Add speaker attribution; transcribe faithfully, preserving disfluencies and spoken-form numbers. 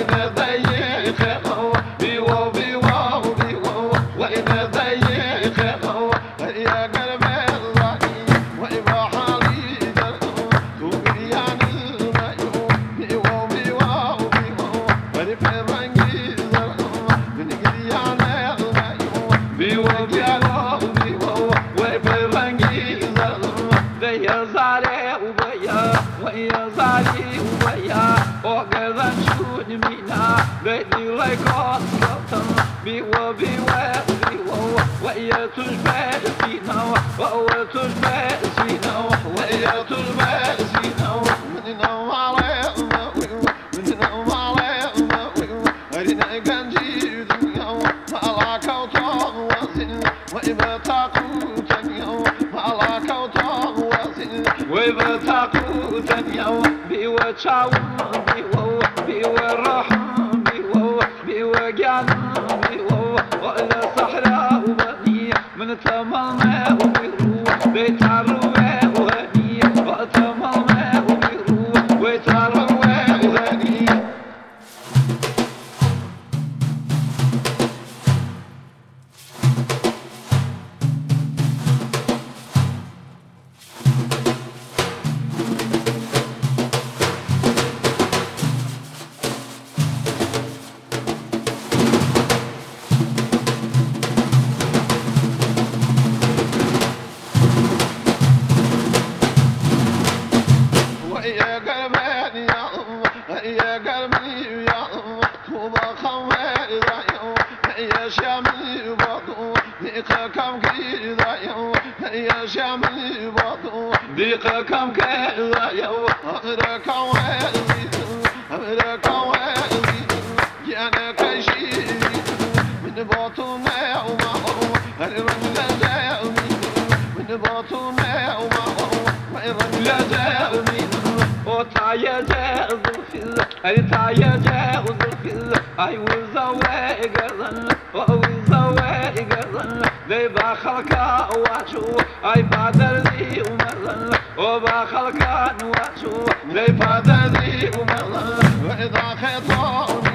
Speaker 1: ويا زالي ويا وقذا شون مينا بيدي ليكوت قطن بيوا بيوا بيوا ويا تشبه سينا وهو تشبه سينا ويا تشبه سينا من نوم علينا من نوم علينا أرينا كنجي دنيا على كوتون وزن وإذا تقوت اليوم على كوتون وزن وإذا تقوت اليوم بيوا تشاو بيوا بيوا رحم بيوا بيوا جان بيوا وإلى صحراء وغني من تمامه وبيروح بيتعروه وغني وتمامه وبيروح بيتعروه وغني يا قلبي يا طوبى خوي يا شامي بطو ديقة كم كذا يا شامي بطو ديقة كم كذا يا أمر كوالي أمر كوالي جانا كشي من بطونا وما هرب لا زاوي من بطونا وما هرب لا زاوي وتعيا جاز أي تعيا جاز أي وزواي قرن وزواي قرن لي بخلك واشو أي بدري ومرن وبخلك واشو لي بدري ومرن وإذا خطأ